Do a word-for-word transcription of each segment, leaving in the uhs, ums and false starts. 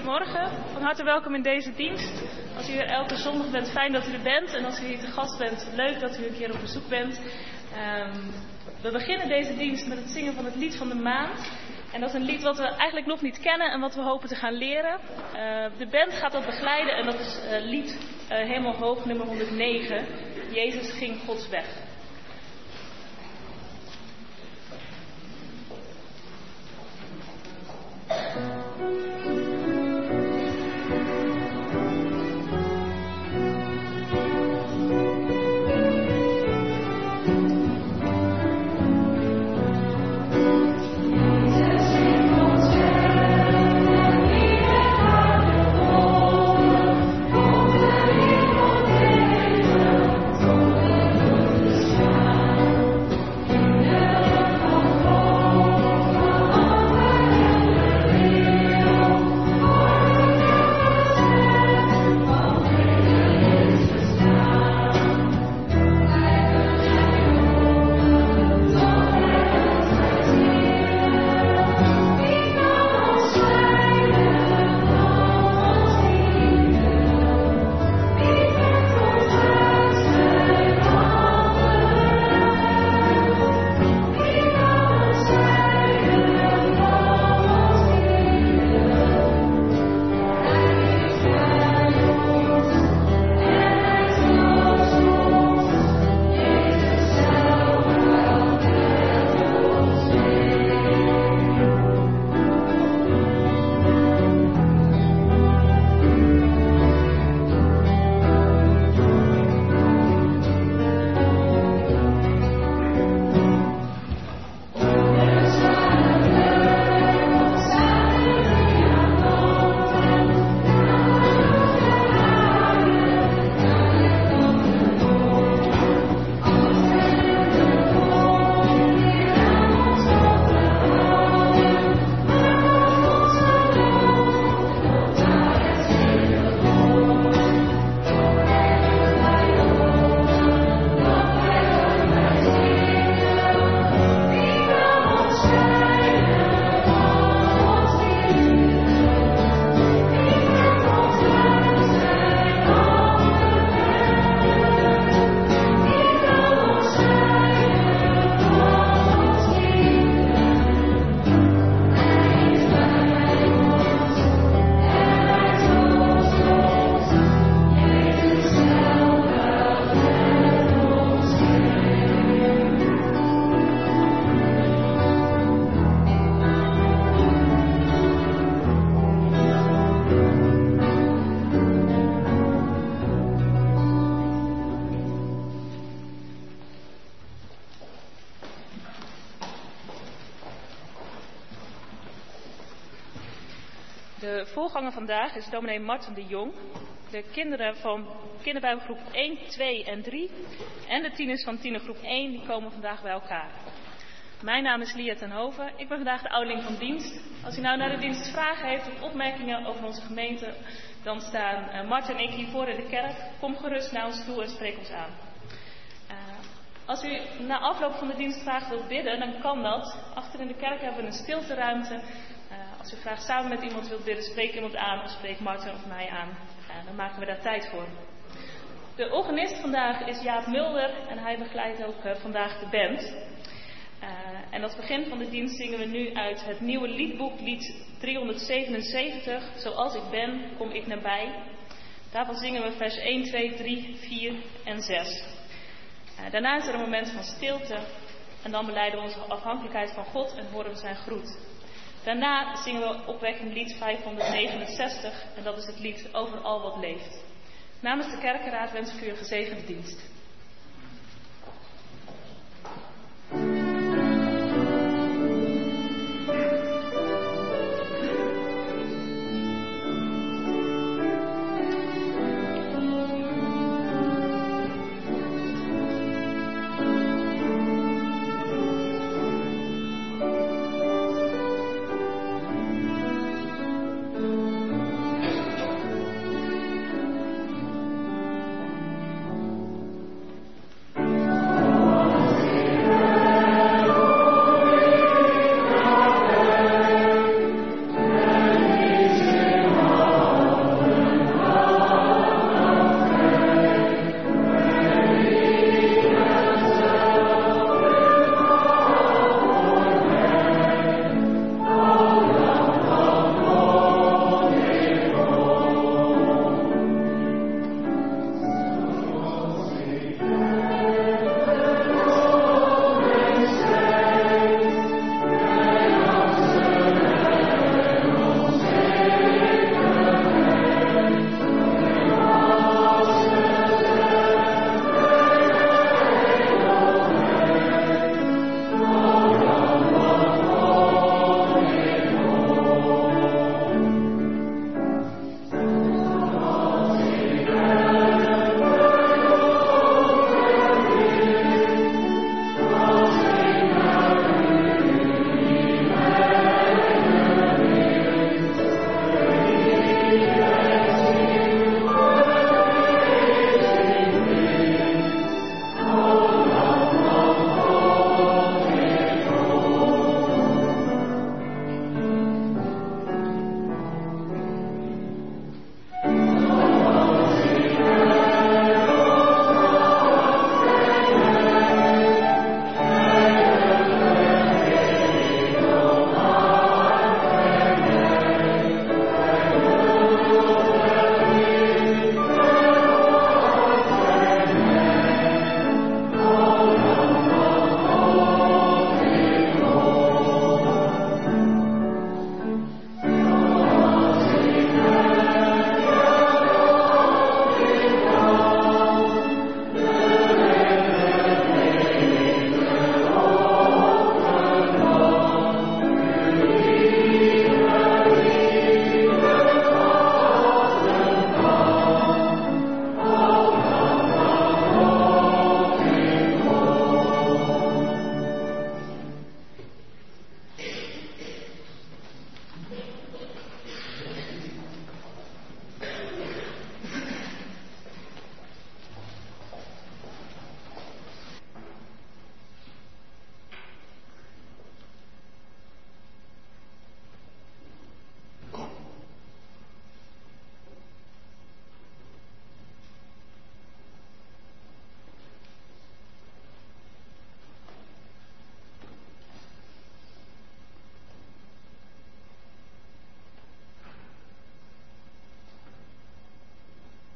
Goedemorgen, van harte welkom in deze dienst. Als u hier elke zondag bent, fijn dat u er bent. En als u hier te gast bent, leuk dat u een keer op bezoek bent. Um, we beginnen deze dienst met het zingen van het lied van de maand. En dat is een lied wat we eigenlijk nog niet kennen en wat we hopen te gaan leren. Uh, de band gaat dat begeleiden en dat is uh, lied uh, Hemel Hoog nummer honderdnegen. Jezus ging Gods weg. De voorganger vandaag is dominee Marten de Jong. De kinderen van kinderbijbelgroep één, twee en drie en de tieners van tienergroep één die komen vandaag bij elkaar. Mijn naam is Lia ten Hove. Ik ben vandaag de ouderling van dienst. Als u nou naar de dienst vragen heeft of opmerkingen over onze gemeente, dan staan uh, Marten en ik hiervoor in de kerk. Kom gerust naar ons toe en spreek ons aan. Uh, als u na afloop van de dienst graag wilt bidden, dan kan dat. Achter in de kerk hebben we een stilteruimte. Uh, als u graag samen met iemand wilt bidden, spreek iemand aan of spreek Marten of mij aan. Uh, dan maken we daar tijd voor. De organist vandaag is Jaap Mulder en hij begeleidt ook uh, vandaag de band. Uh, en als begin van de dienst zingen we nu uit het nieuwe liedboek, lied driehonderdzevenenzeventig. Zoals ik ben, kom ik nabij. Daarvan zingen we vers één, twee, drie, vier en zes. Uh, daarna is er een moment van stilte en dan belijden we onze afhankelijkheid van God en horen we zijn groet. Daarna zingen we opwekkend lied vijfhonderdnegenenzestig en dat is het lied Over al wat leeft. Namens de kerkenraad wens ik u een gezegende dienst.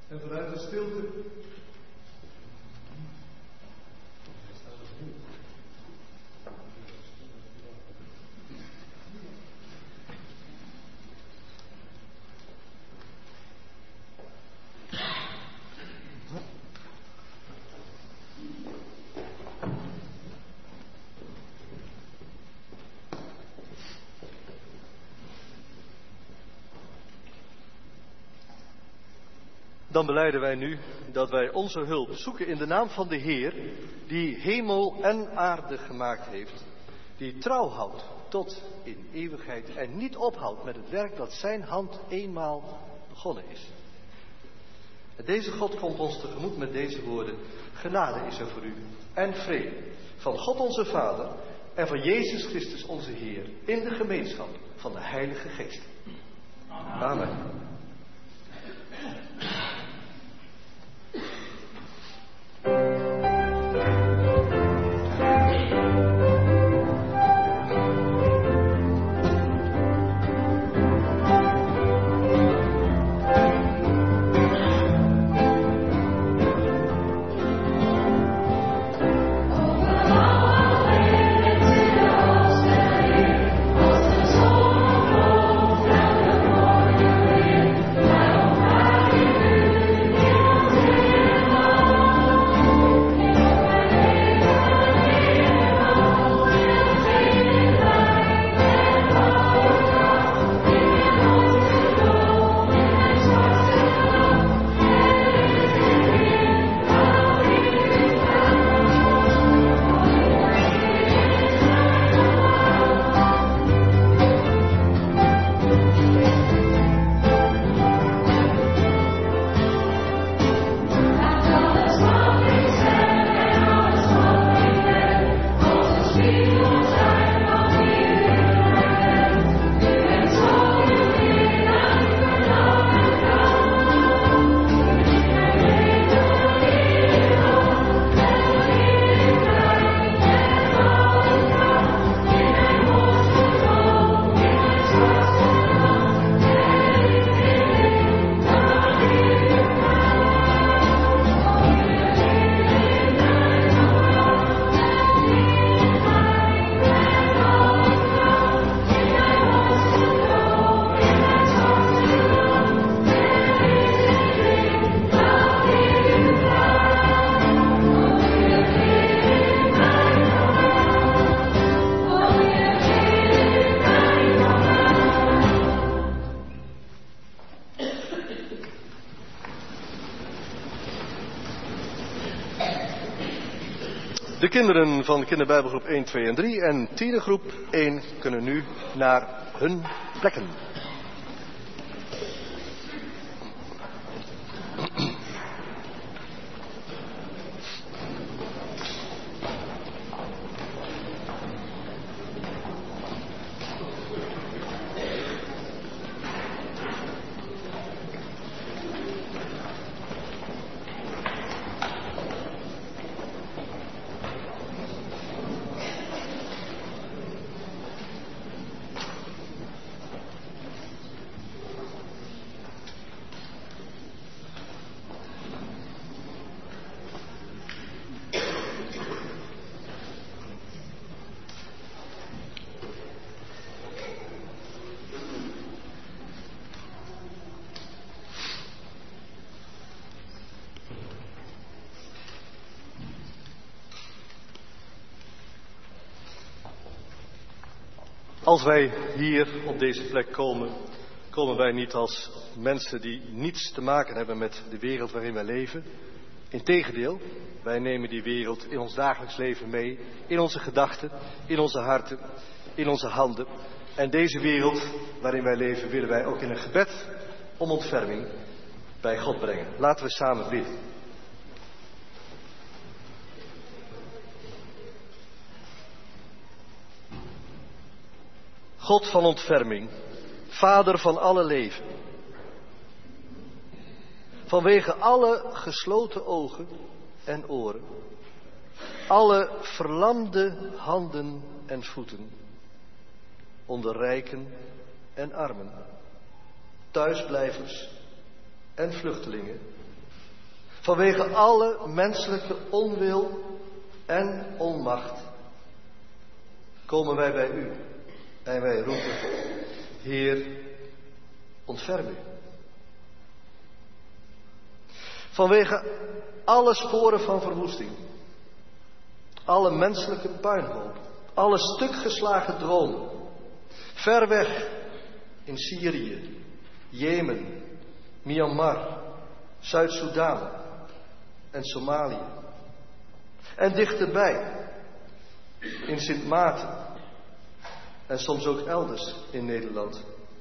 En vanuit de stilte Dan belijden wij nu dat wij onze hulp zoeken in de naam van de Heer, die hemel en aarde gemaakt heeft, die trouw houdt tot in eeuwigheid en niet ophoudt met het werk dat zijn hand eenmaal begonnen is. En deze God komt ons tegemoet met deze woorden: genade is er voor u en vrede van God onze Vader en van Jezus Christus onze Heer in de gemeenschap van de Heilige Geest. Amen. De kinderen van kinderbijbelgroep één, twee en drie en tienergroep één kunnen nu naar hun plekken. Als wij hier op deze plek komen, komen wij niet als mensen die niets te maken hebben met de wereld waarin wij leven. Integendeel, wij nemen die wereld in ons dagelijks leven mee, in onze gedachten, in onze harten, in onze handen. En deze wereld waarin wij leven willen wij ook in een gebed om ontferming bij God brengen. Laten we samen bidden. God van ontferming, Vader van alle leven. Vanwege alle gesloten ogen en oren, alle verlamde handen en voeten, onder rijken en armen, thuisblijvers en vluchtelingen, Vanwege alle menselijke onwil en onmacht komen wij bij u en wij roepen, Heer, ontferm u. Vanwege alle sporen van verwoesting, alle menselijke puinhoop, alle stukgeslagen dromen, ver weg in Syrië, Jemen, Myanmar, Zuid-Soedan en Somalië. En dichterbij, in Sint Maarten en soms ook elders in Nederland.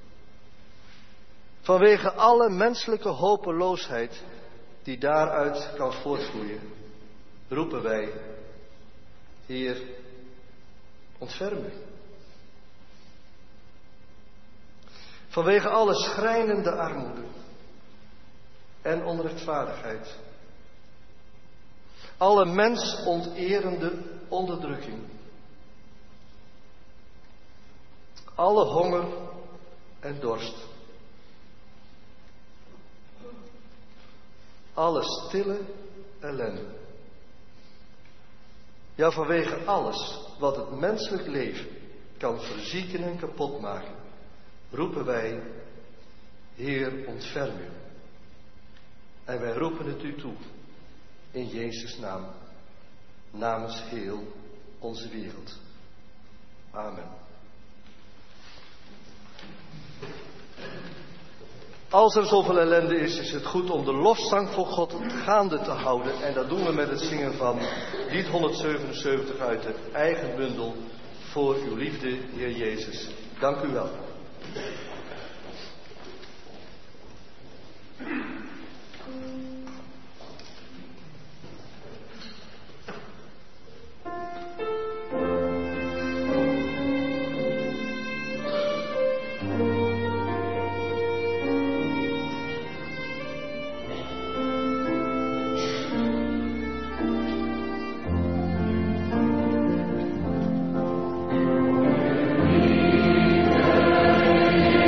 Vanwege alle menselijke hopeloosheid die daaruit kan voortvloeien, roepen wij, Heer, ontferm u. Vanwege alle schrijnende armoede en onrechtvaardigheid, alle mensonterende onderdrukking, alle honger en dorst, alle stille ellende. Ja, vanwege alles wat het menselijk leven kan verzieken en kapot maken, roepen wij, Heer, ontferm u. En wij roepen het u toe, in Jezus' naam, namens heel onze wereld. Amen. Als er zoveel ellende is, is het goed om de lofzang voor God gaande te houden. En dat doen we met het zingen van lied honderdzevenenzeventig uit de eigen bundel Voor uw liefde, Heer Jezus. Dank u wel. Amen.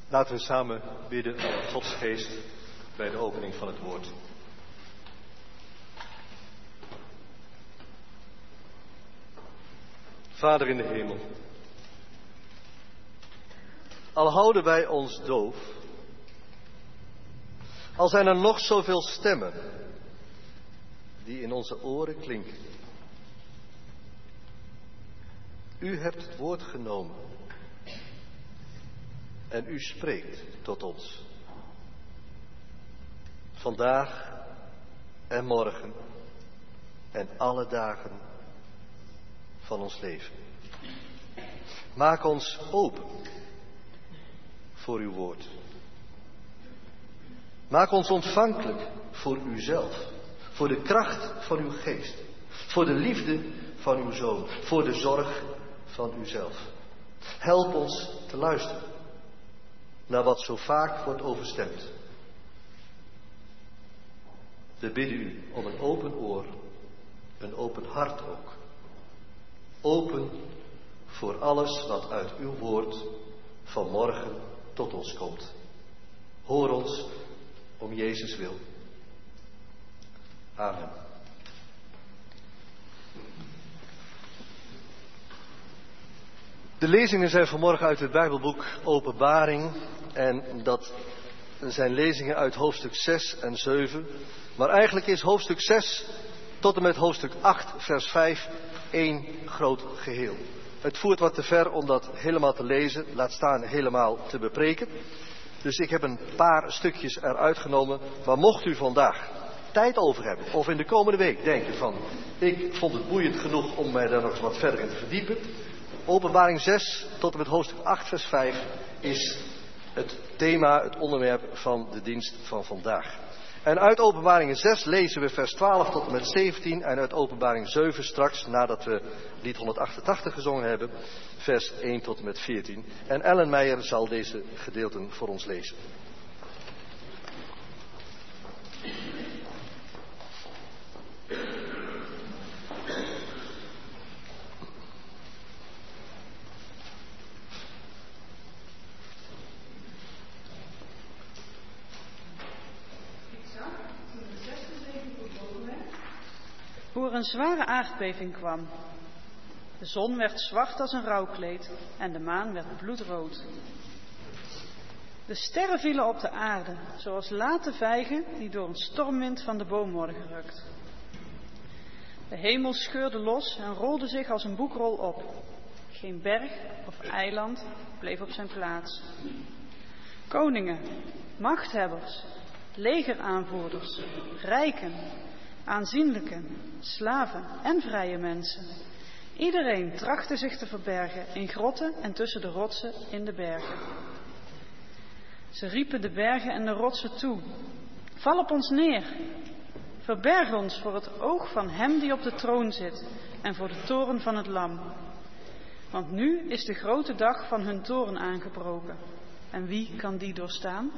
Laten we samen bidden tot Gods geest bij de opening van het woord. Vader in de hemel, al houden wij ons doof, al zijn er nog zoveel stemmen die in onze oren klinken. U hebt het woord genomen en u spreekt tot ons. Vandaag en morgen en alle dagen van ons leven. Maak ons open voor uw woord. Maak ons ontvankelijk voor uzelf, voor de kracht van uw geest, voor de liefde van uw zoon, voor de zorg van uzelf. Help ons te luisteren naar wat zo vaak wordt overstemd. We bidden u om een open oor, een open hart ook. Open voor alles wat uit uw woord vanmorgen tot ons komt. Hoor ons om Jezus wil. Amen. De lezingen zijn vanmorgen uit het Bijbelboek Openbaring. En dat zijn lezingen uit hoofdstuk zes en zeven. Maar eigenlijk is hoofdstuk zes tot en met hoofdstuk acht, vers vijf, één groot geheel. Het voert wat te ver om dat helemaal te lezen, laat staan helemaal te bepreken. Dus ik heb een paar stukjes eruit genomen. Maar mocht u vandaag tijd over hebben, of in de komende week denken van, ik vond het boeiend genoeg om mij daar nog eens wat verder in te verdiepen. Openbaring zes tot en met hoofdstuk acht, vers vijf is het thema, het onderwerp van de dienst van vandaag. En uit Openbaring zes lezen we vers twaalf tot en met zeventien. En uit Openbaring zeven straks, nadat we lied honderdachtentachtig gezongen hebben, vers één tot en met veertien. En Ellen Meijer zal deze gedeelten voor ons lezen. Hoe er een zware aardbeving kwam. De zon werd zwart als een rouwkleed en de maan werd bloedrood. De sterren vielen op de aarde, zoals late vijgen die door een stormwind van de boom worden gerukt. De hemel scheurde los en rolde zich als een boekrol op. Geen berg of eiland bleef op zijn plaats. Koningen, machthebbers, legeraanvoerders, rijken, aanzienlijke, slaven en vrije mensen. Iedereen trachtte zich te verbergen in grotten en tussen de rotsen in de bergen. Ze riepen de bergen en de rotsen toe: val op ons neer. Verberg ons voor het oog van hem die op de troon zit en voor de toren van het lam. Want nu is de grote dag van hun toren aangebroken. En wie kan die doorstaan?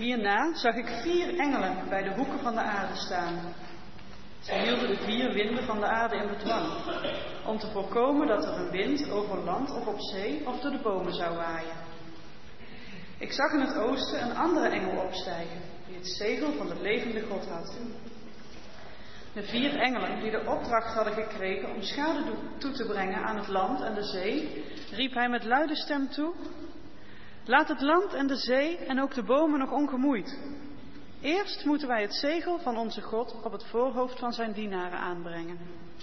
Hierna zag ik vier engelen bij de hoeken van de aarde staan. Ze hielden de vier winden van de aarde in bedwang, om te voorkomen dat er een wind over land of op zee of door de bomen zou waaien. Ik zag in het oosten een andere engel opstijgen, die het zegel van de levende God had. De vier engelen die de opdracht hadden gekregen om schade toe te brengen aan het land en de zee, riep hij met luide stem toe: laat het land en de zee en ook de bomen nog ongemoeid. Eerst moeten wij het zegel van onze God op het voorhoofd van zijn dienaren aanbrengen.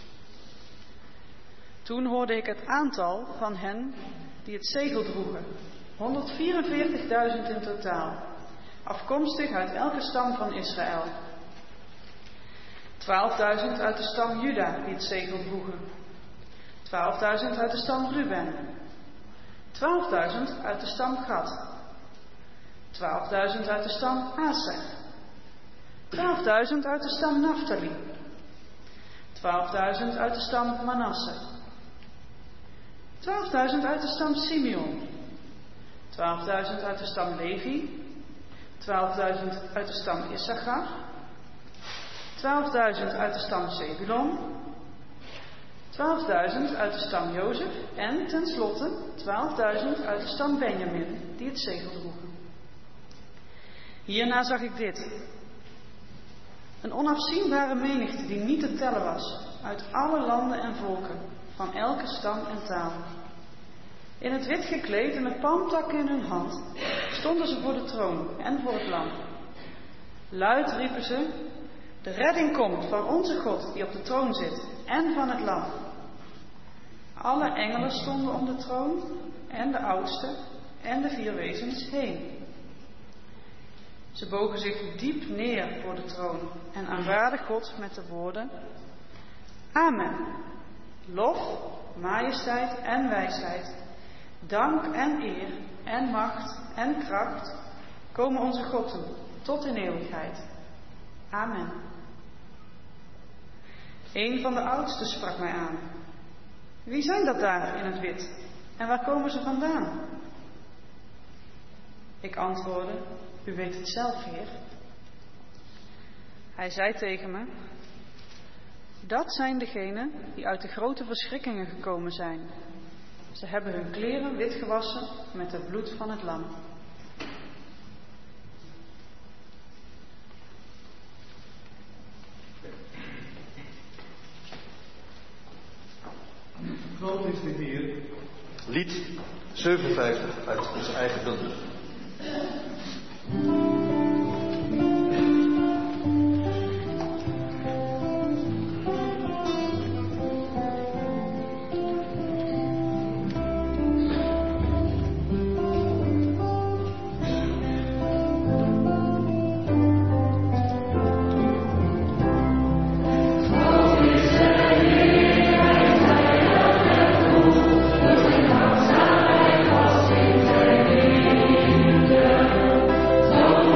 Toen hoorde ik het aantal van hen die het zegel droegen, honderdvierenveertigduizend in totaal, afkomstig uit elke stam van Israël. twaalfduizend uit de stam Juda die het zegel droegen, twaalfduizend uit de stam Ruben, twaalfduizend uit de stam Gad, twaalfduizend uit de stam Aser, twaalfduizend uit de stam Naphtali, twaalfduizend uit de stam Manasse, twaalfduizend uit de stam Simeon, twaalfduizend uit de stam Levi, twaalfduizend uit de stam Issachar, twaalfduizend uit de stam Zebulon, twaalfduizend uit de stam Jozef en tenslotte twaalfduizend uit de stam Benjamin die het zegel droegen. Hierna zag ik dit: een onafzienbare menigte die niet te tellen was, uit alle landen en volken, van elke stam en taal. In het wit gekleed en met palmtakken in hun hand stonden ze voor de troon en voor het lam. Luid riepen ze: de redding komt van onze God die op de troon zit en van het lam. Alle engelen stonden om de troon en de oudste en de vier wezens heen. Ze bogen zich diep neer voor de troon en aanbaden God met de woorden: Amen. Lof, majesteit en wijsheid, dank en eer en macht en kracht komen onze God toe, tot in eeuwigheid. Amen. Een van de oudsten sprak mij aan: wie zijn dat daar in het wit en waar komen ze vandaan? Ik antwoordde: u weet het zelf, Heer. Hij zei tegen me: dat zijn degenen die uit de grote verschrikkingen gekomen zijn. Ze hebben hun kleren wit gewassen met het bloed van het lam. Groot is de Heer. Lied zevenenvijftig uit onze eigen bundel. Oh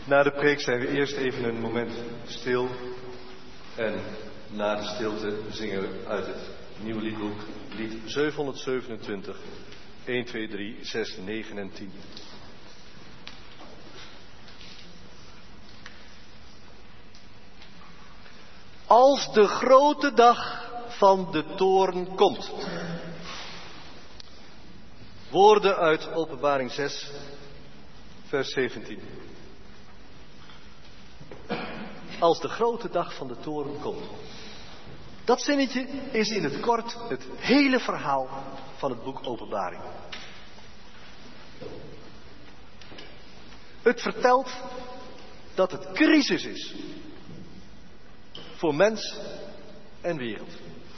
Na de preek zijn we eerst even een moment stil. En na de stilte zingen we uit het nieuwe liedboek, lied zevenhonderdzevenentwintig, een, twee, drie, zes, negen en tien. Als de grote dag van de toorn komt. Woorden uit Openbaring zes, vers zeventien. Als de grote dag van de toorn komt. Dat zinnetje is in het kort het hele verhaal van het boek Openbaring. Het vertelt dat het crisis is voor mens en wereld.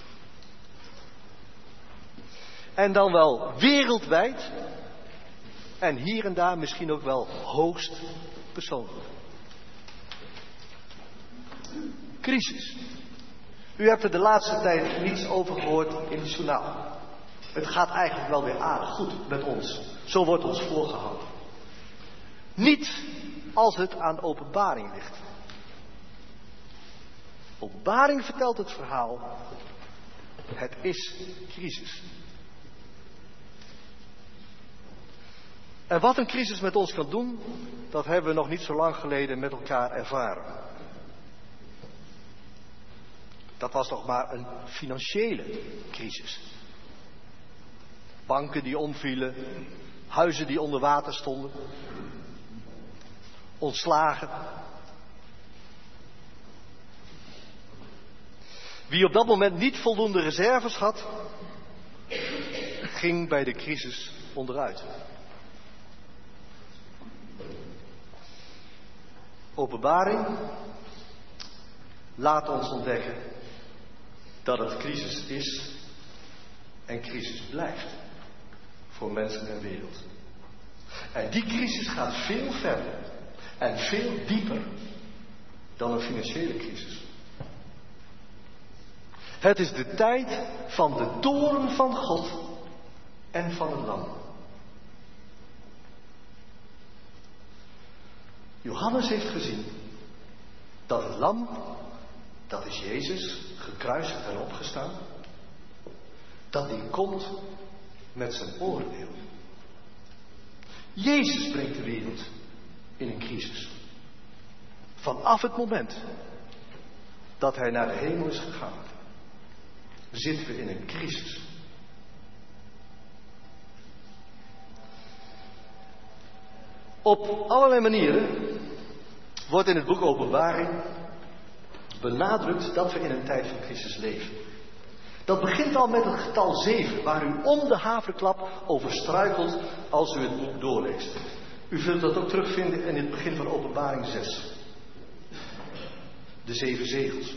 En dan wel wereldwijd en hier en daar misschien ook wel hoogst persoonlijk. Crisis. U hebt er de laatste tijd niets over gehoord in het journaal. Het gaat eigenlijk wel weer aardig goed met ons. Zo wordt ons voorgehouden. Niet als het aan Openbaring ligt. Openbaring vertelt het verhaal. Het is crisis. En wat een crisis met ons kan doen, dat hebben we nog niet zo lang geleden met elkaar ervaren. Dat was nog maar een financiële crisis. Banken die omvielen, huizen die onder water stonden, ontslagen. Wie op dat moment niet voldoende reserves had, ging bij de crisis onderuit. Openbaring laat ons ontdekken dat het crisis is en crisis blijft voor mensen en wereld. En die crisis gaat veel verder en veel dieper dan een financiële crisis. Het is de tijd van de toorn van God en van het Lam. Johannes heeft gezien dat het Lam, dat is Jezus, gekruisigd en opgestaan, dat die komt met zijn oordeel. Jezus brengt de wereld in een crisis. Vanaf het moment dat hij naar de hemel is gegaan, zitten we in een crisis. Op allerlei manieren wordt in het boek Openbaring benadrukt dat we in een tijd van crisis leven. Dat begint al met het getal zeven, waar u om de haverklap over struikelt als u het boek doorleest. U zult dat ook terugvinden in het begin van Openbaring zes. De zeven zegels.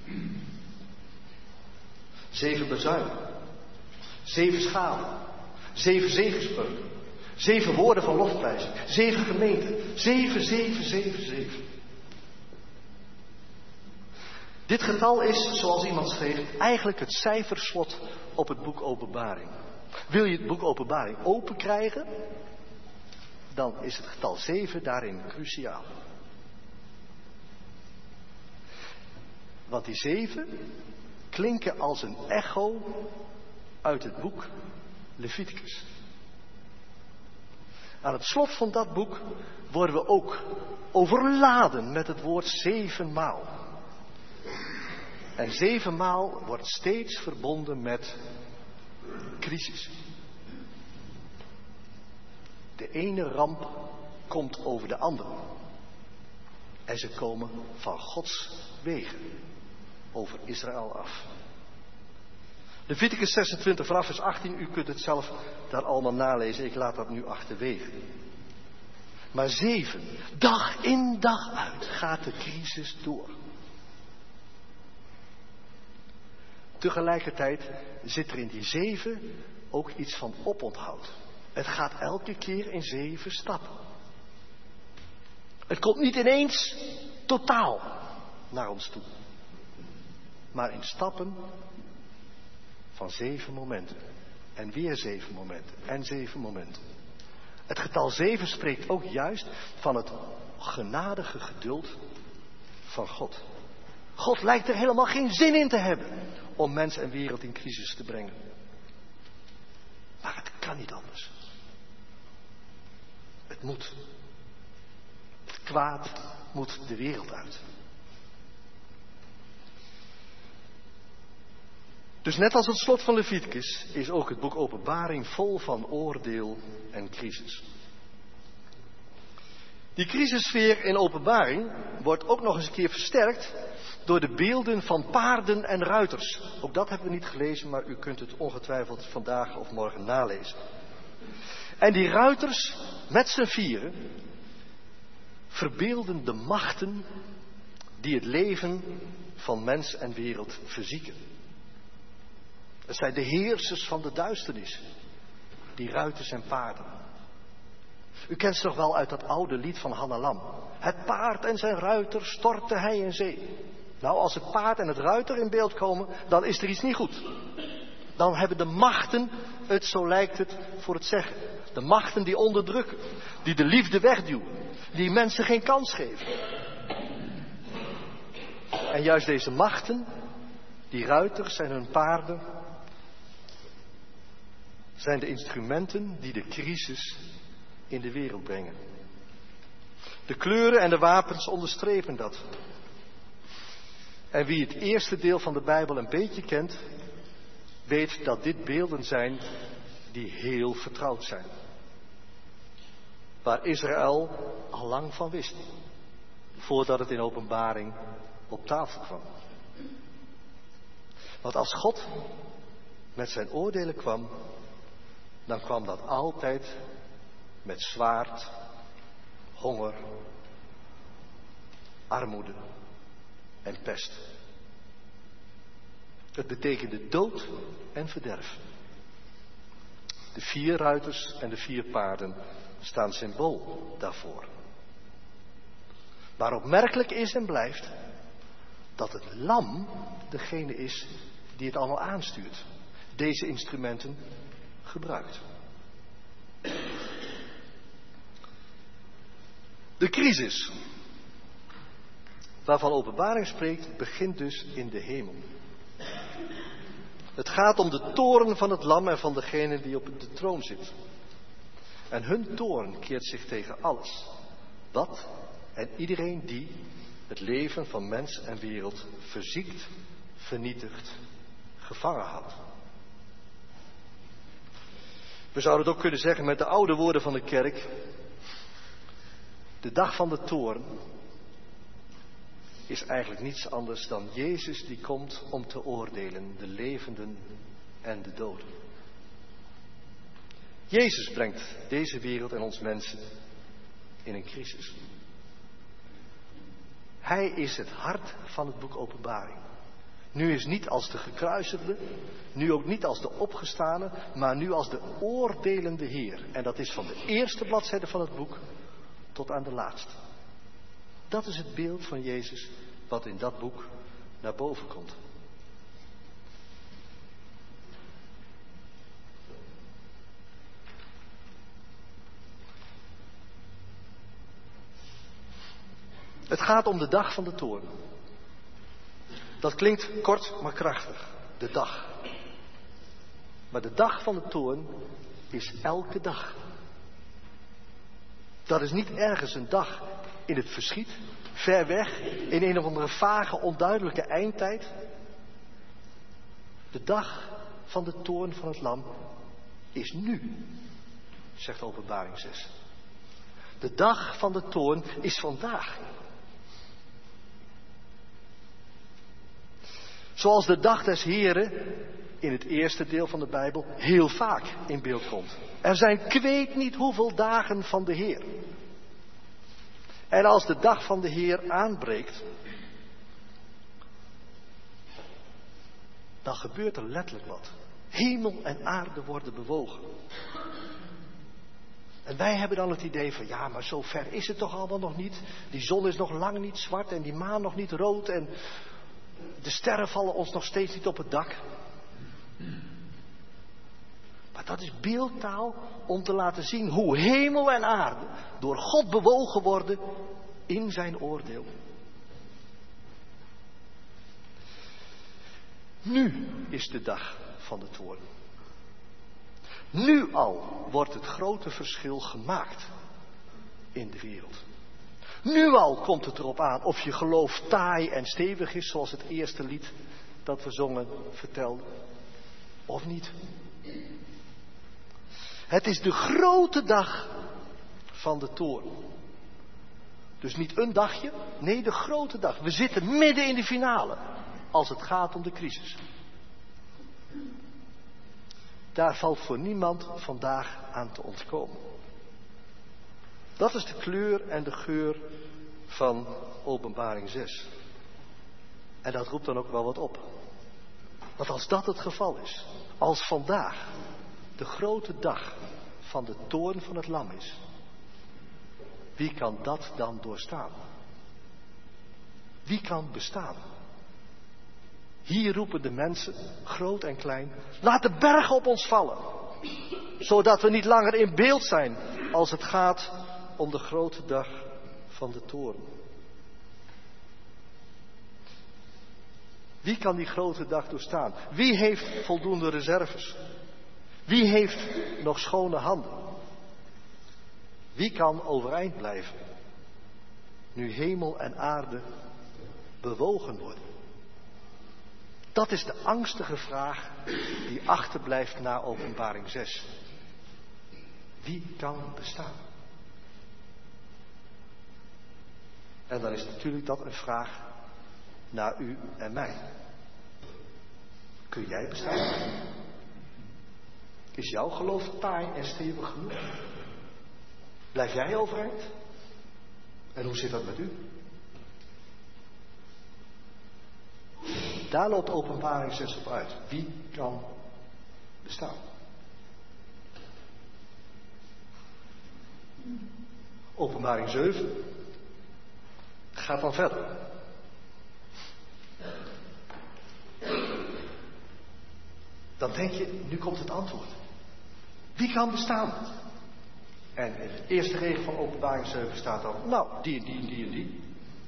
Zeven bezuinen. Zeven schalen. Zeven zegenspreuken. Zeven woorden van lofprijzing. Zeven gemeenten. Zeven, zeven, zeven, zeven. Dit getal is, zoals iemand schreef, eigenlijk het cijferslot op het boek Openbaring. Wil je het boek Openbaring open krijgen, dan is het getal zeven daarin cruciaal. Want die zeven klinken als een echo uit het boek Leviticus. Aan het slot van dat boek worden we ook overladen met het woord zevenmaal. En zevenmaal wordt steeds verbonden met crisis. De ene ramp komt over de andere. En ze komen van Gods wegen over Israël af. Leviticus zesentwintig vanaf vers achttien, u kunt het zelf daar allemaal nalezen. Ik laat dat nu achterwege. Maar zeven, dag in dag uit, gaat de crisis door. Tegelijkertijd zit er in die zeven ook iets van oponthoud. Het gaat elke keer in zeven stappen. Het komt niet ineens totaal naar ons toe. Maar in stappen van zeven momenten. En weer zeven momenten. En zeven momenten. Het getal zeven spreekt ook juist van het genadige geduld van God. God lijkt er helemaal geen zin in te hebben om mens en wereld in crisis te brengen. Maar het kan niet anders. Het moet. Het kwaad moet de wereld uit. Dus net als het slot van Leviticus is ook het boek Openbaring vol van oordeel en crisis. Die crisissfeer in Openbaring wordt ook nog eens een keer versterkt door de beelden van paarden en ruiters. Ook dat hebben we niet gelezen, maar u kunt het ongetwijfeld vandaag of morgen nalezen. En die ruiters met z'n vieren verbeelden de machten die het leven van mens en wereld verzieken. Het zijn de heersers van de duisternis, die ruiters en paarden. U kent ze toch wel uit dat oude lied van Hanna Lam. Het paard en zijn ruiter stortte hij in zee. Nou, als het paard en het ruiter in beeld komen, dan is er iets niet goed. Dan hebben de machten het, zo lijkt het, voor het zeggen. De machten die onderdrukken, die de liefde wegduwen, die mensen geen kans geven. En juist deze machten, die ruiters en hun paarden, zijn de instrumenten die de crisis in de wereld brengen. De kleuren en de wapens onderstrepen dat. En wie het eerste deel van de Bijbel een beetje kent, weet dat dit beelden zijn die heel vertrouwd zijn. Waar Israël al lang van wist, voordat het in Openbaring op tafel kwam. Want als God met zijn oordelen kwam, dan kwam dat altijd met zwaard, honger, armoede en pest. Het betekende dood en verderf. De vier ruiters en de vier paarden staan symbool daarvoor. Maar opmerkelijk is en blijft dat het lam degene is die het allemaal aanstuurt. Deze instrumenten gebruikt. De crisis waarvan Openbaring spreekt, begint dus in de hemel. Het gaat om de toorn van het lam en van degene die op de troon zit. En hun toorn keert zich tegen alles, wat en iedereen die het leven van mens en wereld verziekt, vernietigt, gevangen houdt. We zouden het ook kunnen zeggen met de oude woorden van de kerk: de dag van de toorn is eigenlijk niets anders dan Jezus die komt om te oordelen, de levenden en de doden. Jezus brengt deze wereld en ons mensen in een crisis. Hij is het hart van het boek Openbaring. Nu is niet als de gekruisigde, nu ook niet als de opgestane, maar nu als de oordelende Heer. En dat is van de eerste bladzijde van het boek tot aan de laatste. Dat is het beeld van Jezus wat in dat boek naar boven komt. Het gaat om de dag van de toorn. Dat klinkt kort maar krachtig. De dag. Maar de dag van de toorn is elke dag. Dat is niet ergens een dag in het verschiet, ver weg, in een of andere vage, onduidelijke eindtijd. De dag van de toorn van het lam is nu, zegt Openbaring zes. De dag van de toorn is vandaag. Zoals de dag des Heren in het eerste deel van de Bijbel heel vaak in beeld komt. Er zijn ik weet niet hoeveel dagen van de Heer. En als de dag van de Heer aanbreekt, dan gebeurt er letterlijk wat. Hemel en aarde worden bewogen. En wij hebben dan het idee van, ja, maar zo ver is het toch allemaal nog niet. Die zon is nog lang niet zwart en die maan nog niet rood en de sterren vallen ons nog steeds niet op het dak. Maar dat is beeldtaal om te laten zien hoe hemel en aarde door God bewogen worden in zijn oordeel. Nu is de dag van de toorn. Nu al wordt het grote verschil gemaakt in de wereld. Nu al komt het erop aan of je geloof taai en stevig is, zoals het eerste lied dat we zongen vertelde, of niet. Het is de grote dag van de toorn. Dus niet een dagje, nee, de grote dag. We zitten midden in de finale als het gaat om de crisis. Daar valt voor niemand vandaag aan te ontkomen. Dat is de kleur en de geur van Openbaring zes. En dat roept dan ook wel wat op. Want als dat het geval is, als vandaag de grote dag van de toorn van het lam is, wie kan dat dan doorstaan? Wie kan bestaan? Hier roepen de mensen, groot en klein, laat de bergen op ons vallen. Zodat we niet langer in beeld zijn als het gaat om de grote dag van de toorn. Wie kan die grote dag doorstaan? Wie heeft voldoende reserves? Wie heeft nog schone handen? Wie kan overeind blijven? Nu hemel en aarde bewogen worden. Dat is de angstige vraag die achterblijft na Openbaring zes. Wie kan bestaan? En dan is natuurlijk dat een vraag naar u en mij. Kun jij bestaan? Is jouw geloof taai en stevig genoeg? Blijf jij overeind? En hoe zit dat met u? Daar loopt Openbaring zes op uit. Wie kan bestaan? Openbaring zeven gaat dan verder. Dan denk je, nu komt het antwoord. Wie kan bestaan? En in de eerste regel van Openbaring zeven staat dan, nou, die en die en die en die.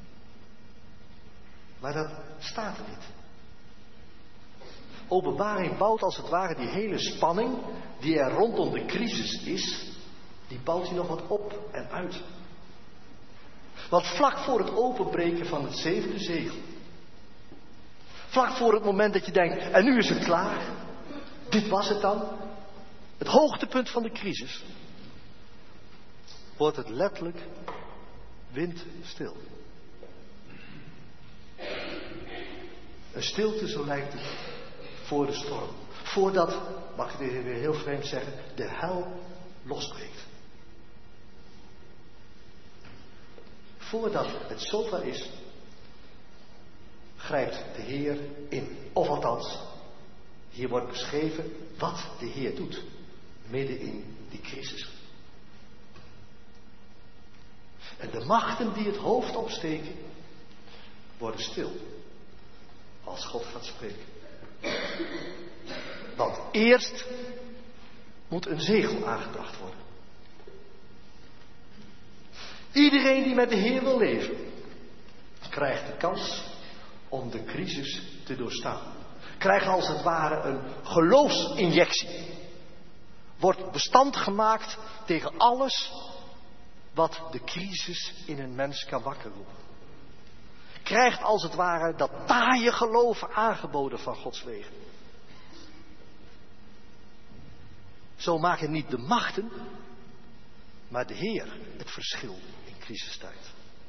Maar dat staat er niet. Openbaring bouwt als het ware die hele spanning die er rondom de crisis is, die bouwt hij nog wat op en uit. Want vlak voor het openbreken van het zevende zegel, vlak voor het moment dat je denkt, en nu is het klaar, dit was het dan, het hoogtepunt van de crisis, wordt het letterlijk windstil. Een stilte, zo lijkt het, voor de storm. Voordat, mag ik dit weer heel vreemd zeggen, de hel losbreekt. Voordat het zover is, grijpt de Heer in. Of althans, hier wordt beschreven wat de Heer doet, midden in die crisis. En de machten die het hoofd opsteken, worden stil. Als God gaat spreken. Want eerst moet een zegel aangebracht worden. Iedereen die met de Heer wil leven, krijgt de kans om de crisis te doorstaan. Krijgt als het ware een geloofsinjectie. Wordt bestand gemaakt tegen alles wat de crisis in een mens kan wakker roepen. Krijgt als het ware dat taaie geloof aangeboden van Gods wegen. Zo maken niet de machten, maar de Heer het verschil in crisistijd.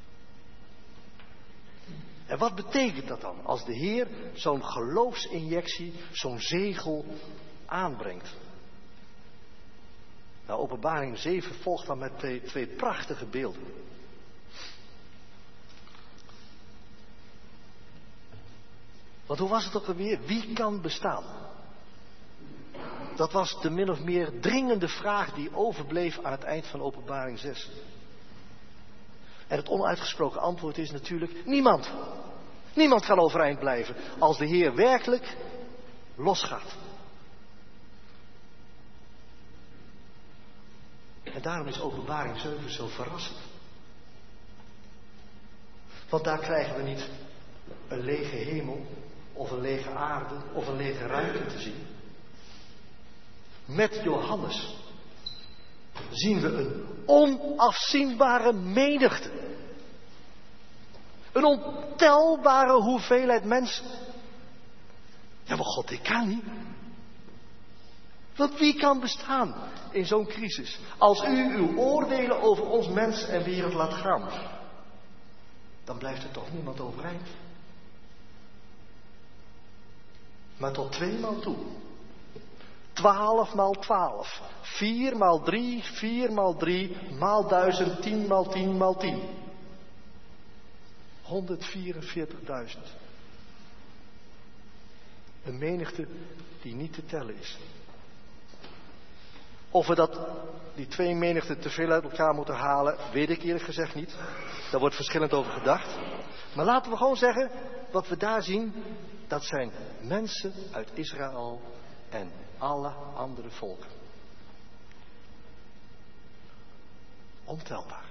En wat betekent dat dan als de Heer zo'n geloofsinjectie, zo'n zegel aanbrengt? Nou, Openbaring zeven volgt dan met twee, twee prachtige beelden. Want hoe was het ook alweer? Wie kan bestaan? Dat was de min of meer dringende vraag die overbleef aan het eind van Openbaring zes. En het onuitgesproken antwoord is natuurlijk niemand. Niemand kan overeind blijven als de Heer werkelijk losgaat. En daarom is Openbaring zeven zo verrassend. Want daar krijgen we niet een lege hemel of een lege aarde of een lege ruimte te zien. Met Johannes zien we een onafzienbare menigte. Een ontelbare hoeveelheid mensen. Ja, maar God, dit kan niet. Want wie kan bestaan in zo'n crisis? Als u uw oordelen over ons mens en wereld laat gaan, dan blijft er toch niemand overeind. Maar tot tweemaal toe. Twaalf maal twaalf. Vier maal drie, vier maal drie, maal duizend, tien maal tien maal tien. honderdvierenveertigduizend. Een menigte die niet te tellen is. Of we dat, die twee menigten te veel uit elkaar moeten halen, weet ik eerlijk gezegd niet. Daar wordt verschillend over gedacht. Maar laten we gewoon zeggen, wat we daar zien, dat zijn mensen uit Israël en alle andere volken. Ontelbaar.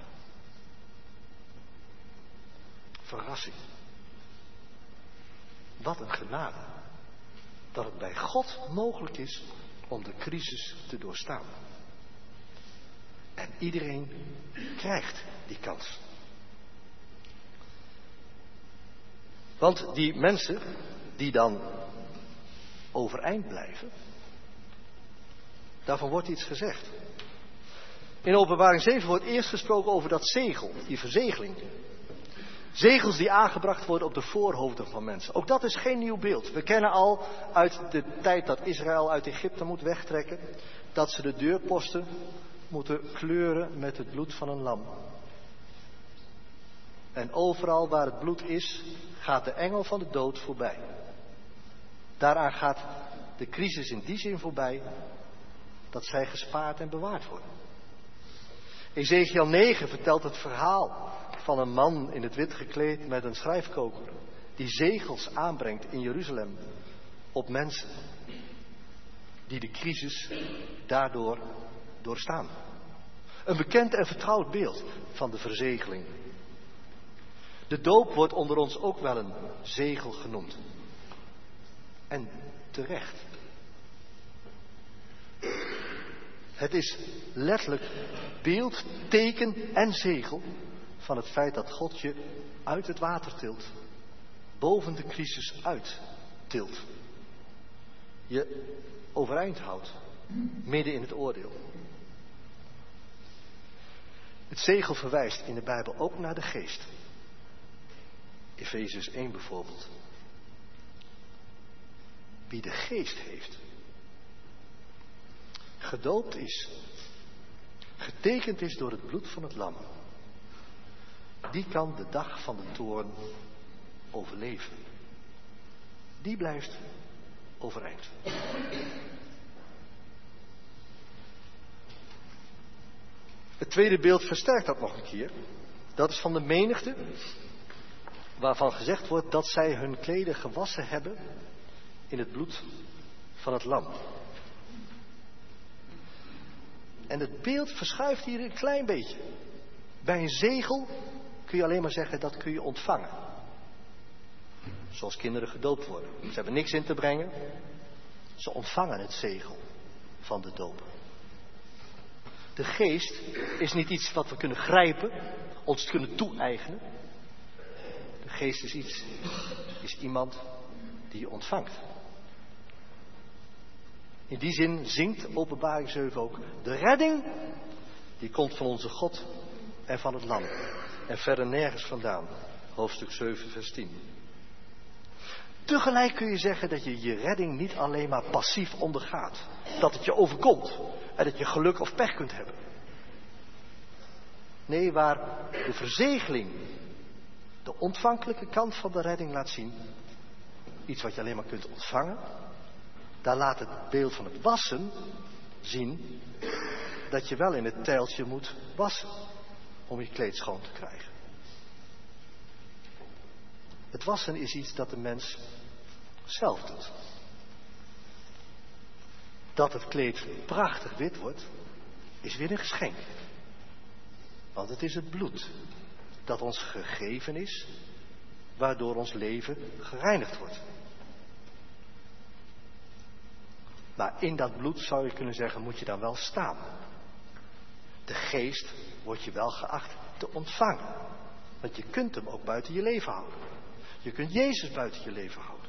Verrassing. Wat een genade. Dat het bij God mogelijk is om de crisis te doorstaan. En iedereen krijgt die kans. Want die mensen die dan overeind blijven, daarvan wordt iets gezegd. In Openbaring zeven wordt eerst gesproken over dat zegel, die verzegeling. Zegels die aangebracht worden op de voorhoofden van mensen. Ook dat is geen nieuw beeld. We kennen al uit de tijd dat Israël uit Egypte moet wegtrekken, dat ze de deurposten moeten kleuren met het bloed van een lam. En overal waar het bloed is, gaat de engel van de dood voorbij. Daaraan gaat de crisis in die zin voorbij dat zij gespaard en bewaard worden. Ezekiel negen vertelt het verhaal van een man in het wit gekleed met een schrijfkoker, die zegels aanbrengt in Jeruzalem op mensen die de crisis daardoor doorstaan. Een bekend en vertrouwd beeld van de verzegeling. De doop wordt onder ons ook wel een zegel genoemd. En terecht. Het is letterlijk beeld, teken en zegel van het feit dat God je uit het water tilt. Boven de crisis uit tilt. Je overeind houdt. Midden in het oordeel. Het zegel verwijst in de Bijbel ook naar de geest. Efeziërs één bijvoorbeeld. Wie de geest heeft, gedoopt is, getekend is door het bloed van het lam, die kan de dag van de toorn overleven. Die blijft overeind. Het tweede beeld versterkt dat nog een keer. Dat is van de menigte, waarvan gezegd wordt dat zij hun kleden gewassen hebben in het bloed van het lam. En het beeld verschuift hier een klein beetje. Bij een zegel kun je alleen maar zeggen dat kun je ontvangen. Zoals kinderen gedoopt worden. Ze hebben niks in te brengen. Ze ontvangen het zegel van de doop. De geest is niet iets wat we kunnen grijpen, ons kunnen toe-eigenen. De geest is iets, is iemand die je ontvangt. In die zin zingt Openbaring zeven ook. De redding, die komt van onze God en van het lam. En verder nergens vandaan. Hoofdstuk zeven, vers tien. Tegelijk kun je zeggen dat je je redding niet alleen maar passief ondergaat. Dat het je overkomt. En dat je geluk of pech kunt hebben. Nee, waar de verzegeling de ontvankelijke kant van de redding laat zien. Iets wat je alleen maar kunt ontvangen. Daar laat het beeld van het wassen zien dat je wel in het tijltje moet wassen om je kleed schoon te krijgen. Het wassen is iets dat de mens zelf doet. Dat het kleed prachtig wit wordt, is weer een geschenk. Want het is het bloed dat ons gegeven is waardoor ons leven gereinigd wordt. Maar in dat bloed, zou je kunnen zeggen, moet je dan wel staan. De geest wordt je wel geacht te ontvangen. Want je kunt hem ook buiten je leven houden. Je kunt Jezus buiten je leven houden.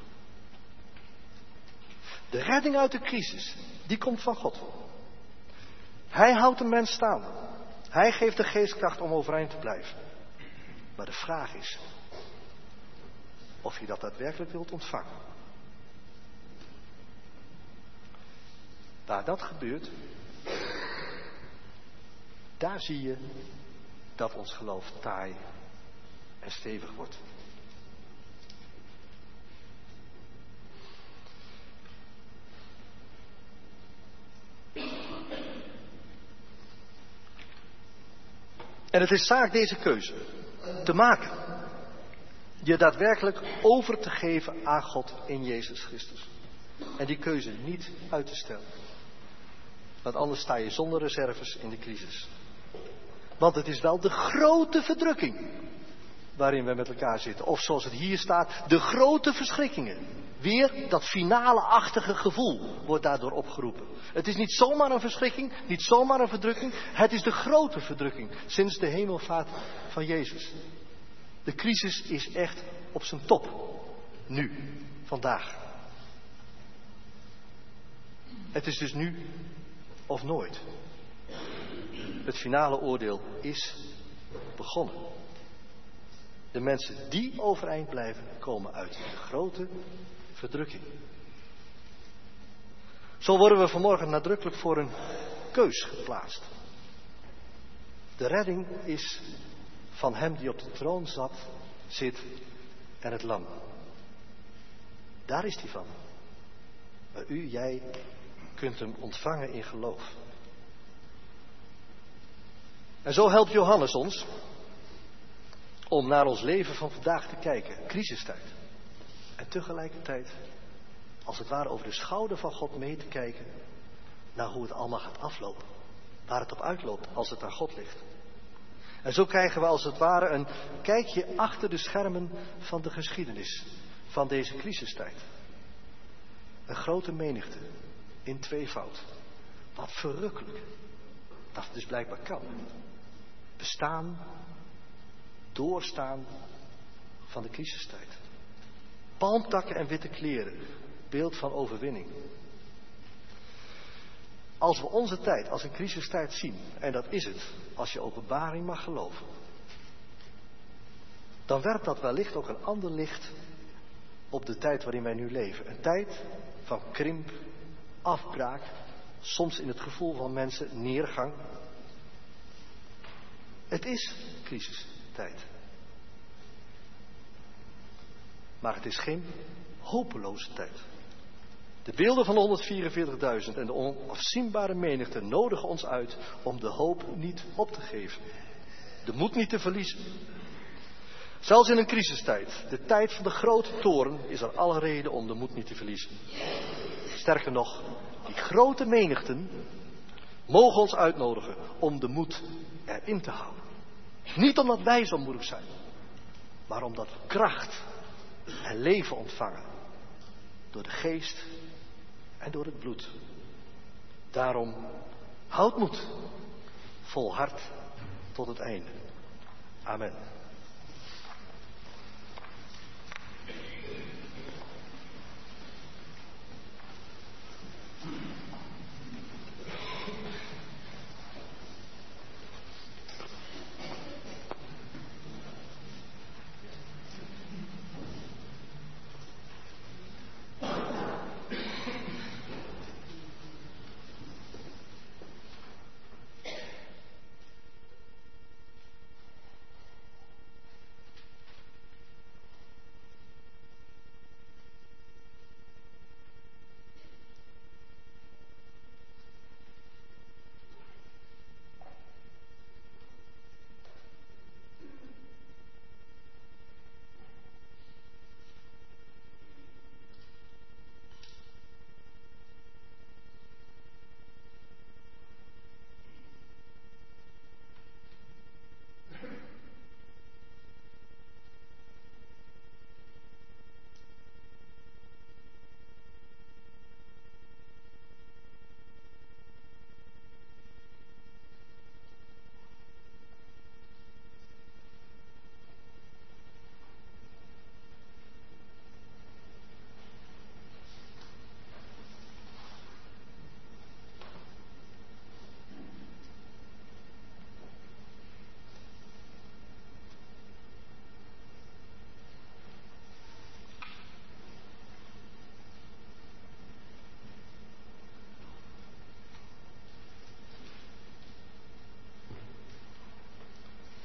De redding uit de crisis, die komt van God. Hij houdt een mens staande. Hij geeft de geestkracht om overeind te blijven. Maar de vraag is of je dat daadwerkelijk wilt ontvangen. Waar dat gebeurt, daar zie je dat ons geloof taai en stevig wordt. En het is zaak deze keuze te maken. Je daadwerkelijk over te geven aan God in Jezus Christus. En die keuze niet uit te stellen. Want anders sta je zonder reserves in de crisis. Want het is wel de grote verdrukking waarin we met elkaar zitten. Of zoals het hier staat, de grote verschrikkingen. Weer dat finale-achtige gevoel wordt daardoor opgeroepen. Het is niet zomaar een verschrikking, niet zomaar een verdrukking. Het is de grote verdrukking sinds de hemelvaart van Jezus. De crisis is echt op zijn top. Nu, vandaag. Het is dus nu of nooit. Het finale oordeel is begonnen. De mensen die overeind blijven, komen uit de grote verdrukking. Zo worden we vanmorgen nadrukkelijk voor een keus geplaatst. De redding is van hem die op de troon zat, zit en het lam. Daar is hij van. Maar u, jij, kunt hem ontvangen in geloof. En zo helpt Johannes ons om naar ons leven van vandaag te kijken. Crisistijd. En tegelijkertijd, als het ware over de schouder van God mee te kijken naar hoe het allemaal gaat aflopen. Waar het op uitloopt als het aan God ligt. En zo krijgen we als het ware een kijkje achter de schermen van de geschiedenis van deze crisistijd. Een grote menigte in tweevoud. Wat verrukkelijk. Dat het dus blijkbaar kan. Bestaan, doorstaan van de crisistijd. Palmtakken en witte kleren. Beeld van overwinning. Als we onze tijd als een crisistijd zien, en dat is het, als je Openbaring mag geloven, dan werpt dat wellicht ook een ander licht op de tijd waarin wij nu leven. Een tijd van krimp, afbraak, soms in het gevoel van mensen neergang. Het is crisistijd. Maar het is geen hopeloze tijd. De beelden van de honderdvierenveertigduizend en de onafzienbare menigte nodigen ons uit om de hoop niet op te geven. De moed niet te verliezen. Zelfs in een crisistijd, de tijd van de grote toorn, is er alle reden om de moed niet te verliezen. Sterker nog, die grote menigten mogen ons uitnodigen om de moed erin te houden. Niet omdat wij zo moedig zijn, maar omdat we kracht en leven ontvangen door de geest en door het bloed. Daarom, houd moed, volhard tot het einde. Amen.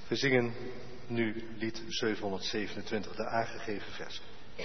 We zingen nu lied zevenhonderdzevenentwintig, de aangegeven versen.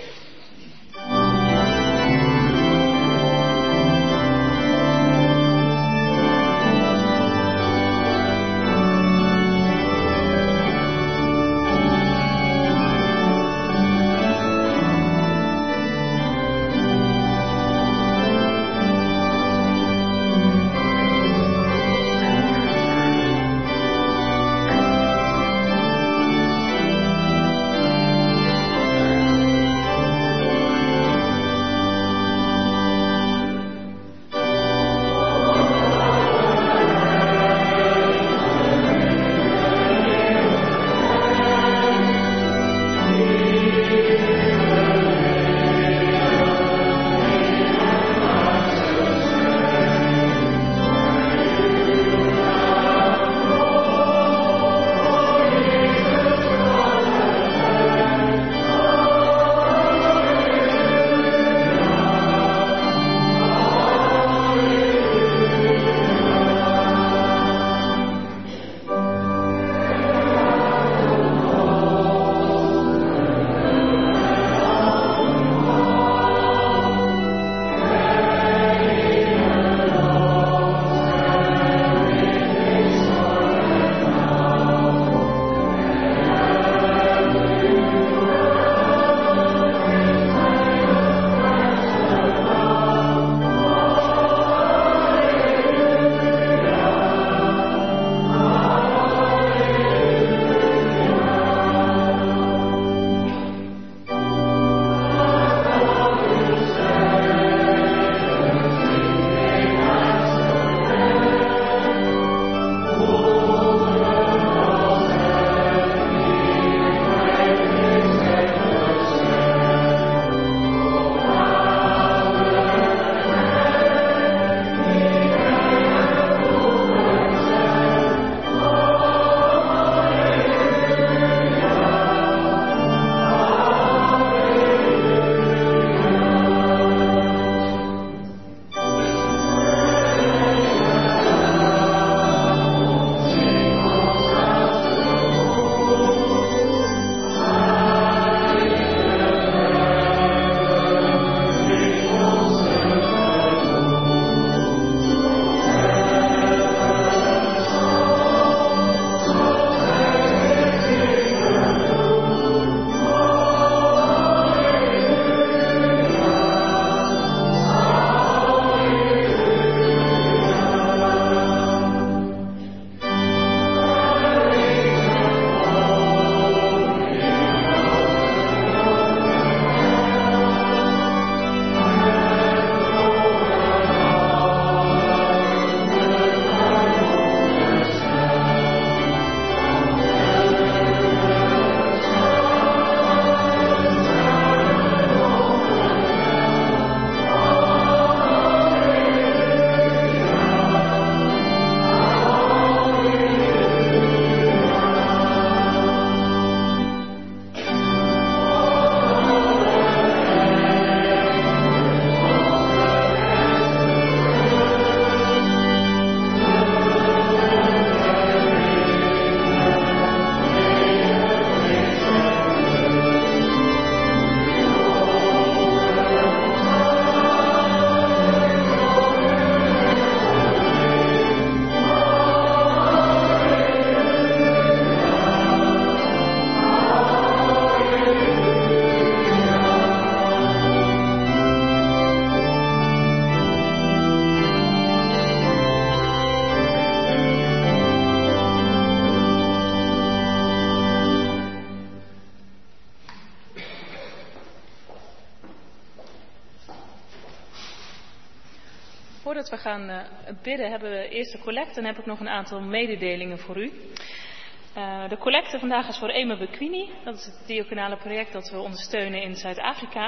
Voordat we gaan uh, bidden hebben we eerst de collecte en heb ik nog een aantal mededelingen voor u. Uh, de collecte vandaag is voor Ema Bekwini. Dat is het diaconale project dat we ondersteunen in Zuid-Afrika.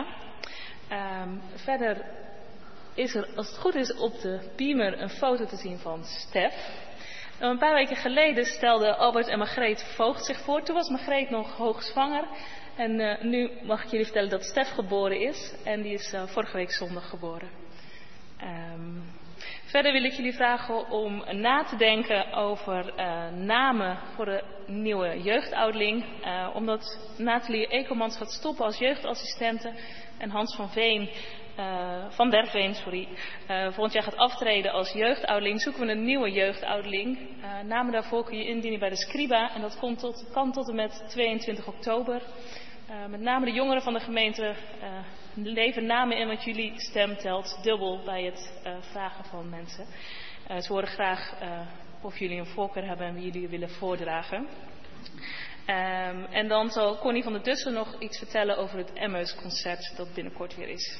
Um, verder is er, als het goed is, op de beamer een foto te zien van Stef. Nou, een paar weken geleden stelden Albert en Margreet Voogd zich voor. Toen was Margreet nog hoogzwanger. En uh, nu mag ik jullie vertellen dat Stef geboren is. En die is uh, vorige week zondag geboren. Um, Verder wil ik jullie vragen om na te denken over uh, namen voor de nieuwe jeugdouderling. Uh, omdat Nathalie Ekelmans gaat stoppen als jeugdassistente en Hans van Veen, uh, van der Veen, sorry, uh, volgend jaar gaat aftreden als jeugdouderling, zoeken we een nieuwe jeugdouderling. Uh, namen daarvoor kun je indienen bij de Scriba en dat komt tot, kan tot en met tweeëntwintig oktober. Uh, met name de jongeren van de gemeente uh, leven namen in, want jullie stem telt dubbel bij het uh, vragen van mensen. Uh, ze horen graag uh, of jullie een voorkeur hebben en wie jullie willen voordragen. Um, en dan zal Connie van der Dussen nog iets vertellen over het Emmausconcert dat binnenkort weer is.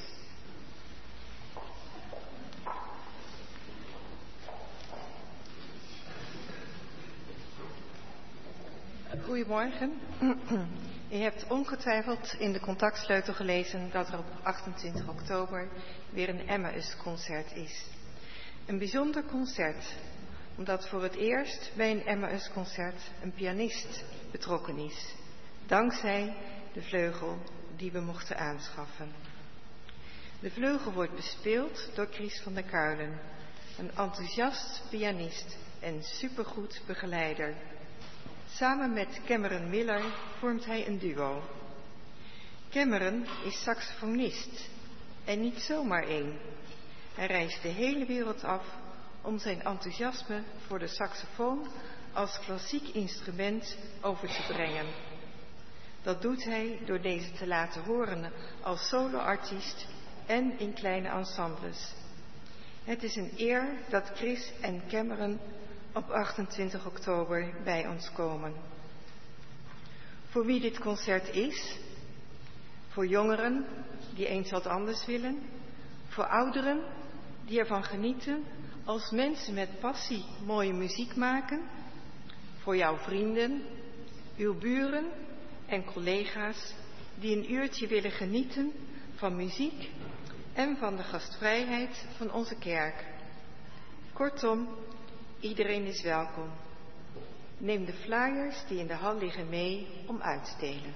Goedemorgen. U hebt ongetwijfeld in de contactsleutel gelezen dat er op achtentwintig oktober weer een Emmausconcert is. Een bijzonder concert, omdat voor het eerst bij een Emmausconcert een pianist betrokken is, dankzij de vleugel die we mochten aanschaffen. De vleugel wordt bespeeld door Chris van der Kuilen, een enthousiast pianist en supergoed begeleider. Samen met Cameron Miller vormt hij een duo. Cameron is saxofonist en niet zomaar één. Hij reist de hele wereld af om zijn enthousiasme voor de saxofoon als klassiek instrument over te brengen. Dat doet hij door deze te laten horen als soloartiest en in kleine ensembles. Het is een eer dat Chris en Cameron op achtentwintig oktober bij ons komen. Voor wie dit concert is? Voor jongeren die eens wat anders willen. Voor ouderen die ervan genieten als mensen met passie mooie muziek maken. Voor jouw vrienden, uw buren en collega's die een uurtje willen genieten van muziek en van de gastvrijheid van onze kerk. Kortom, iedereen is welkom. Neem de flyers die in de hal liggen mee om uit te delen.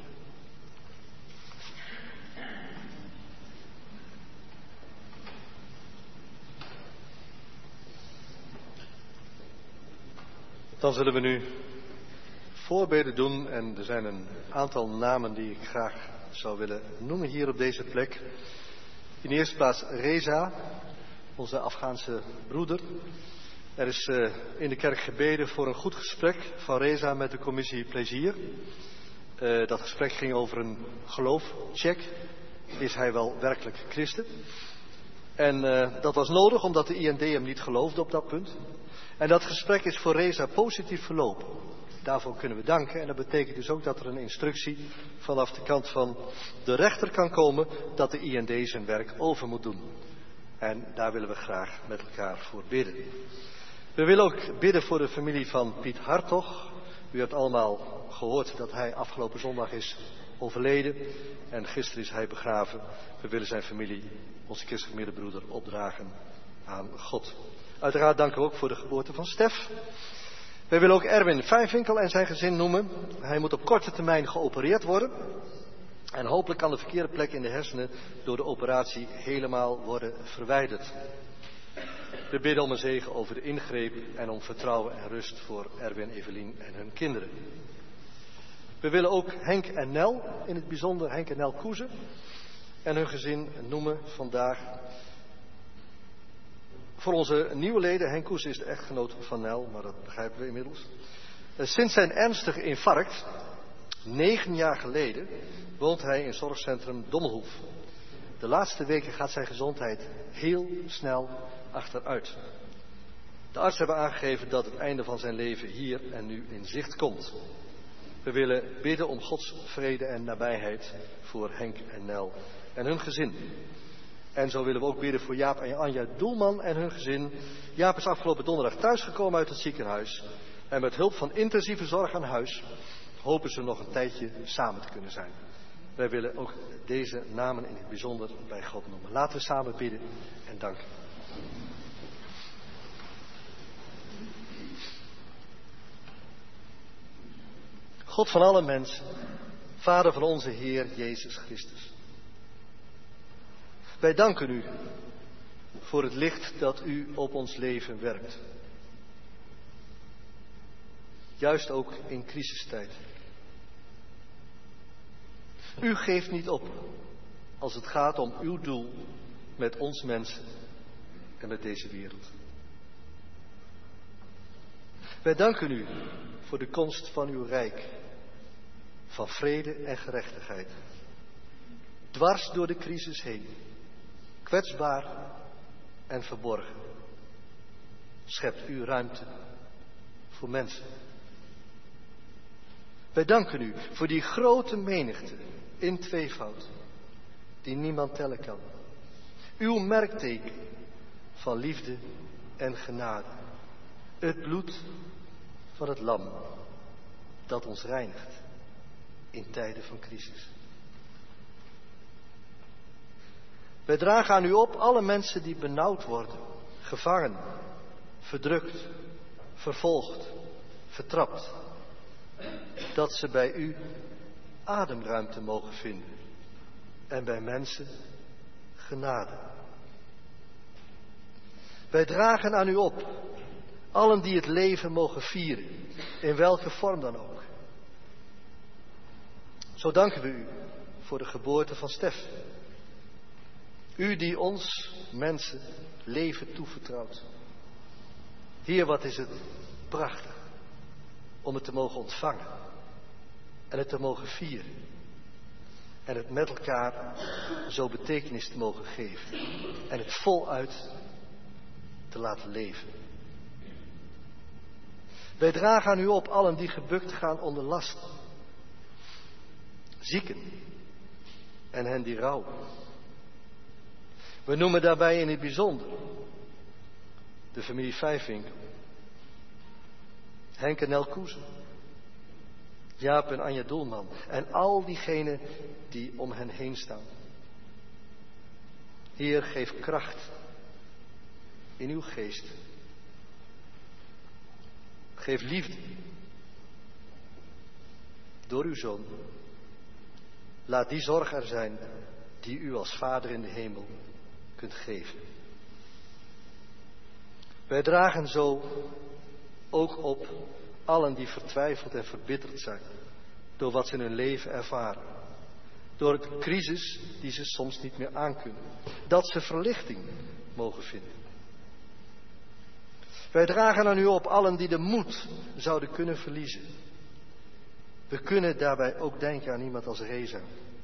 Dan zullen we nu voorbeden doen en er zijn een aantal namen die ik graag zou willen noemen hier op deze plek. In de eerste plaats Reza, onze Afghaanse broeder. Er is uh, in de kerk gebeden voor een goed gesprek van Reza met de commissie Plezier. Uh, dat gesprek ging over een geloofcheck. Is hij wel werkelijk christen? En uh, dat was nodig omdat de I N D hem niet geloofde op dat punt. En dat gesprek is voor Reza positief verlopen. Daarvoor kunnen we danken. En dat betekent dus ook dat er een instructie vanaf de kant van de rechter kan komen dat de I N D zijn werk over moet doen. En daar willen we graag met elkaar voor bidden. We willen ook bidden voor de familie van Piet Hartog. U hebt allemaal gehoord dat hij afgelopen zondag is overleden. En gisteren is hij begraven. We willen zijn familie, onze christelijke medebroeder, opdragen aan God. Uiteraard danken we ook voor de geboorte van Stef. Wij willen ook Erwin Vijfwinkel en zijn gezin noemen. Hij moet op korte termijn geopereerd worden. En hopelijk kan de verkeerde plek in de hersenen door de operatie helemaal worden verwijderd. We bidden om een zegen over de ingreep en om vertrouwen en rust voor Erwin, Evelien en hun kinderen. We willen ook Henk en Nel, in het bijzonder Henk en Nel Koeze en hun gezin noemen vandaag. Voor onze nieuwe leden, Henk Koeze is de echtgenoot van Nel, maar dat begrijpen we inmiddels. Sinds zijn ernstige infarct, negen jaar geleden, woont hij in zorgcentrum Dommelhoef. De laatste weken gaat zijn gezondheid heel snel achteruit. De artsen hebben aangegeven dat het einde van zijn leven hier en nu in zicht komt. We willen bidden om Gods vrede en nabijheid voor Henk en Nel en hun gezin. En zo willen we ook bidden voor Jaap en Anja Doelman en hun gezin. Jaap is afgelopen donderdag thuisgekomen uit het ziekenhuis. En met hulp van intensieve zorg aan huis hopen ze nog een tijdje samen te kunnen zijn. Wij willen ook deze namen in het bijzonder bij God noemen. Laten we samen bidden en danken. God van alle mensen, Vader van onze Heer Jezus Christus. Wij danken u voor het licht dat u op ons leven werpt. Juist ook in crisistijd. U geeft niet op als het gaat om uw doel met ons mensen en met deze wereld. Wij danken u voor de komst van uw rijk, van vrede en gerechtigheid. Dwars door de crisis heen, kwetsbaar en verborgen, schept u ruimte voor mensen. Wij danken u voor die grote menigte in tweevoud, die niemand tellen kan. Uw merkteken van liefde en genade. Het bloed van het lam dat ons reinigt in tijden van crisis. Wij dragen aan u op alle mensen die benauwd worden, gevangen, verdrukt, vervolgd, vertrapt. Dat ze bij u ademruimte mogen vinden en bij mensen genade. Wij dragen aan u op allen die het leven mogen vieren, in welke vorm dan ook. Zo danken we u voor de geboorte van Stef. U die ons, mensen, leven toevertrouwt. Heer, wat is het prachtig om het te mogen ontvangen en het te mogen vieren. En het met elkaar zo betekenis te mogen geven. En het voluit te laten leven. Wij dragen aan u op allen die gebukt gaan onder last. Zieken en hen die rouwen. We noemen daarbij in het bijzonder de familie Vijfwinkel, Henk en Nel Koezen, Jaap en Anja Doelman en al diegenen die om hen heen staan. Heer, geef kracht in uw geest. Geef liefde door uw Zoon. Laat die zorg er zijn die u als Vader in de hemel kunt geven. Wij dragen zo ook op allen die vertwijfeld en verbitterd zijn door wat ze in hun leven ervaren. Door de crisis die ze soms niet meer aankunnen. Dat ze verlichting mogen vinden. Wij dragen aan u op allen die de moed zouden kunnen verliezen. We kunnen daarbij ook denken aan iemand als Reza.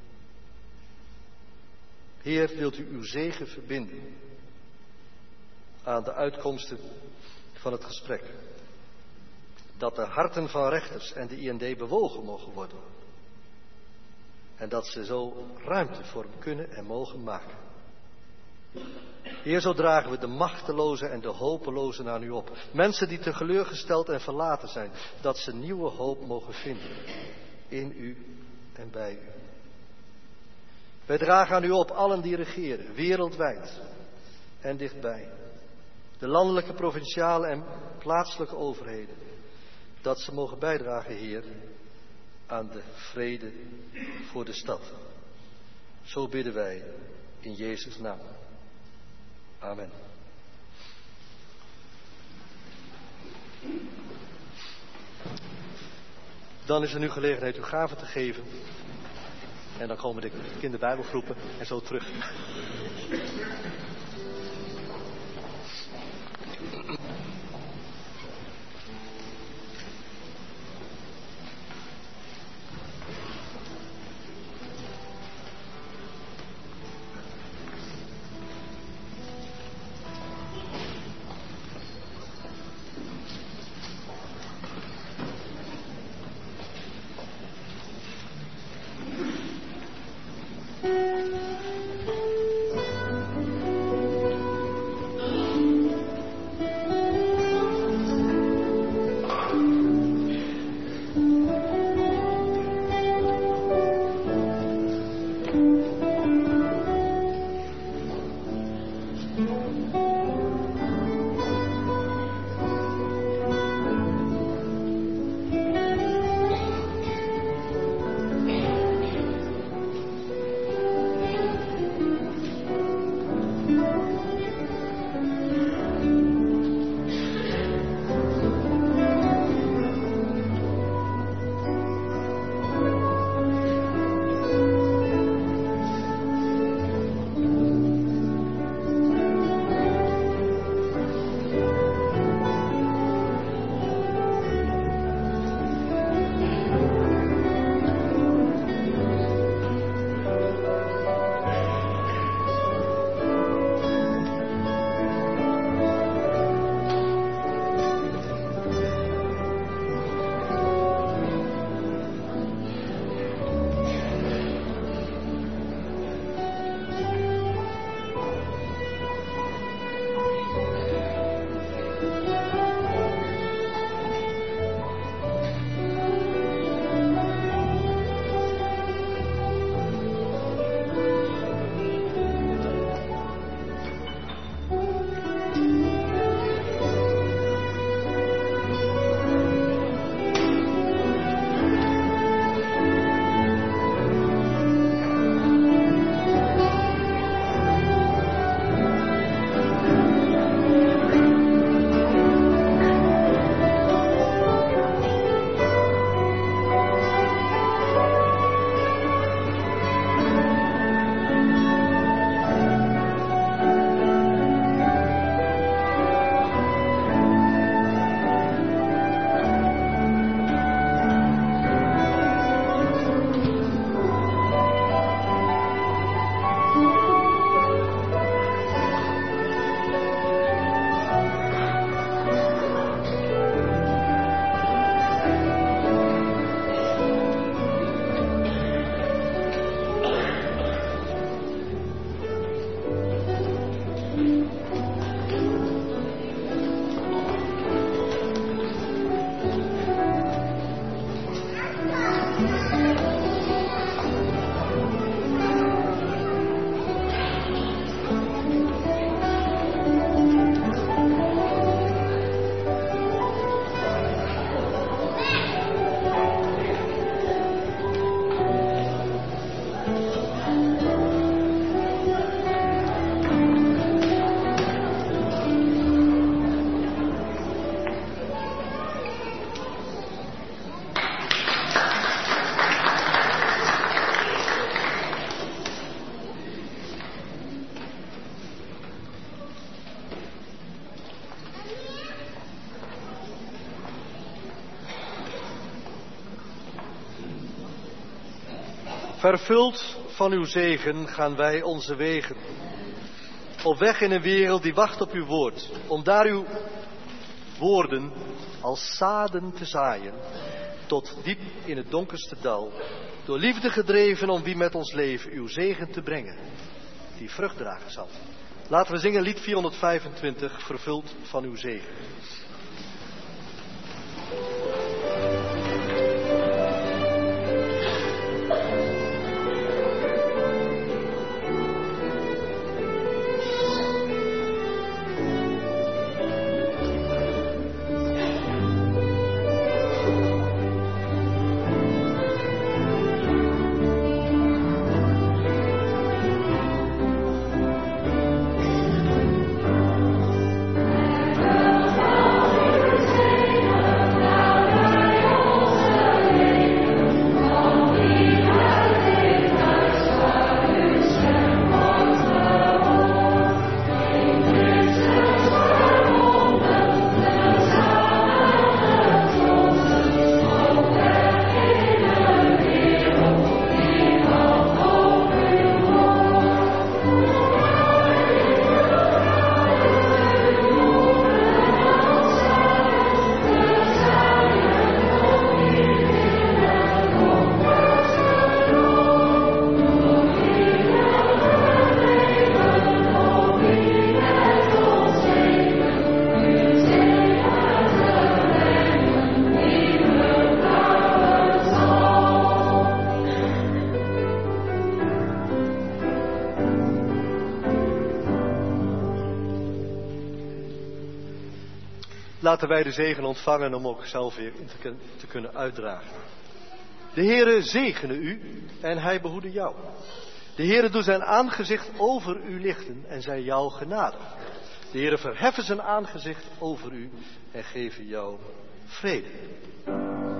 Heer, wilt u uw zegen verbinden aan de uitkomsten van het gesprek. Dat de harten van rechters en de I N D bewogen mogen worden. En dat ze zo ruimte voor hem kunnen en mogen maken. Heer, zo dragen we de machtelozen en de hopelozen aan u op. Mensen die teleurgesteld en verlaten zijn. Dat ze nieuwe hoop mogen vinden. In u en bij u. Wij dragen aan u op allen die regeren. Wereldwijd en dichtbij. De landelijke, provinciale en plaatselijke overheden. Dat ze mogen bijdragen, Heer, aan de vrede voor de stad. Zo bidden wij in Jezus' naam. Amen. Dan is er nu gelegenheid uw gaven te geven. En dan komen de kinderbijbelgroepen en zo terug. Vervuld van uw zegen gaan wij onze wegen. Op weg in een wereld die wacht op uw woord. Om daar uw woorden als zaden te zaaien. Tot diep in het donkerste dal. Door liefde gedreven om wie met ons leven uw zegen te brengen. Die vrucht dragen zal. Laten we zingen lied vierhonderdvijfentwintig. Vervuld van uw zegen. Laten wij de zegen ontvangen om ook zelf weer in te, te kunnen uitdragen. De Heere zegene u en hij behoede jou. De Heere doet zijn aangezicht over u lichten en zij jou genadig. De Heere verheffen zijn aangezicht over u en geven jou vrede.